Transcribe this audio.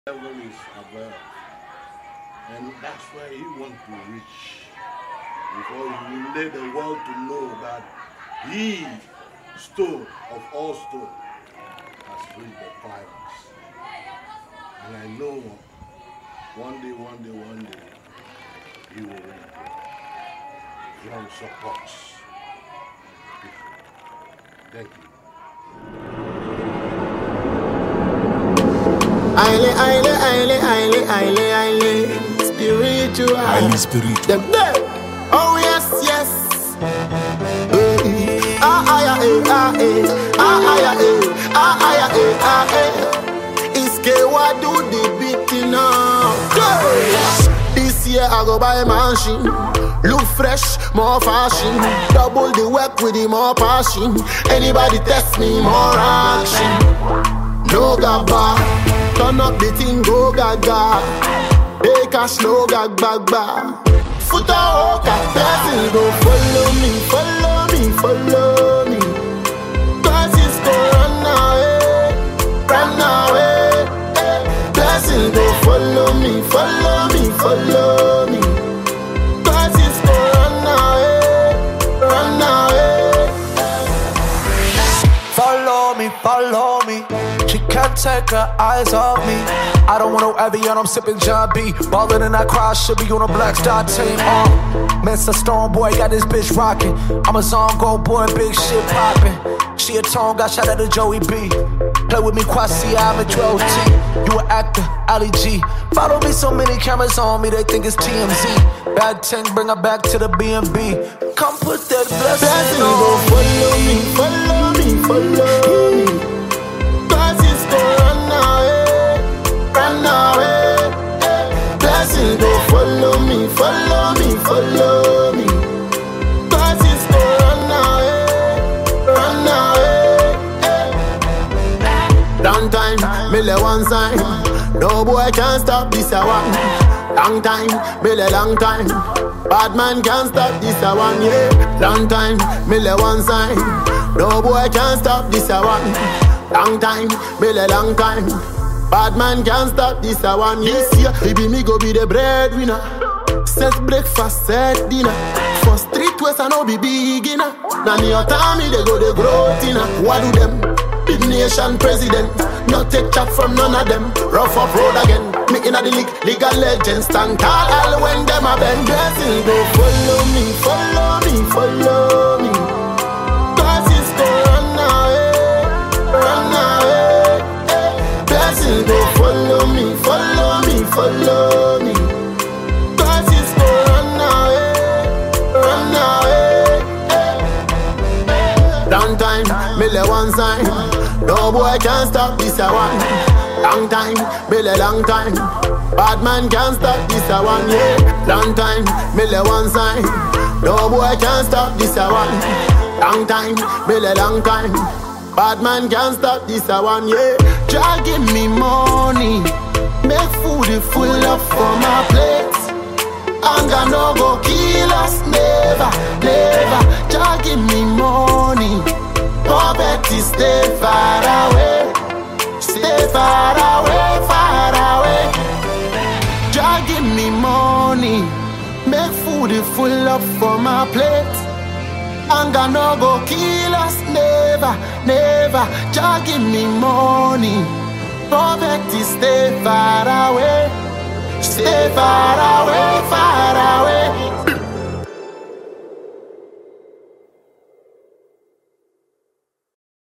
Level is above, and that's where he wants to reach. Before he will let the world to know that he, stone of all stone, has reached the climax. And I know one day, he will reach it. Long supports people. Thank you. Spiritual. Highly spiritual. The dead. Oh yes. Iskewa do the beating now. This year I go buy a machine. Look fresh, more fashion. Double the work with the more passion. Anybody test me, more action. No gaba. Turn up the thing, go gaga. Pay cash, no gag bag bag. Foot out, blessings go follow me. Blessings go run away. Blessings go follow me. Blessings go run away. Follow me. She can't take her eyes off me. I don't want no Evian, I'm sipping John B. Ballin' in that crowd, should be on a Black Star team. Mr. Stone boy got this bitch rockin'. I'm a Zongo boy, big shit poppin'. She a tone, got shot at the Joey B. Play with me, Kwasi, I'm a Dro T. You an actor, Ali G. Follow me, so many cameras on me, they think it's TMZ. Bad 10, bring her back to the B&B. Come put that blessing on. Follow me. Blessings go run away. Blessings go follow me. Blessings go run away. Long time, me le one sign. No boy can stop this a one. Long time, me le long time. Bad man can't stop this a one, yeah. Long time, me le one sign. No boy can stop this a one. Long time, me le long time. Bad man can't stop this a one, yeah. This year, baby me go be the breadwinner. Set breakfast, set dinner. For street west I know be beginner. Now your time me they go the growth inna. What do them? Big nation president. No take chat from none of them. Rough up road again. Me inna the league of legends. Stand tall all when them a bend. Blessings go follow me. Blessings go run away. Blessings go follow me. Blessings go run away. Long time, me le one sign. No boy can stop this a one. Long time, me le long time. Bad man can't stop this a one, yeah. Long time, me le one sign. No boy can stop this a one. Long time, me le long time. Bad man can't stop this a one, yeah. Jah give me money. Make food full up for my plate. Anger no go kill us, never. Jah give me money. Poverty stay far away. Jah give me money. Make food full up for my plate. Anger no go kill us, never. Jah give me money. Poverty stay far away.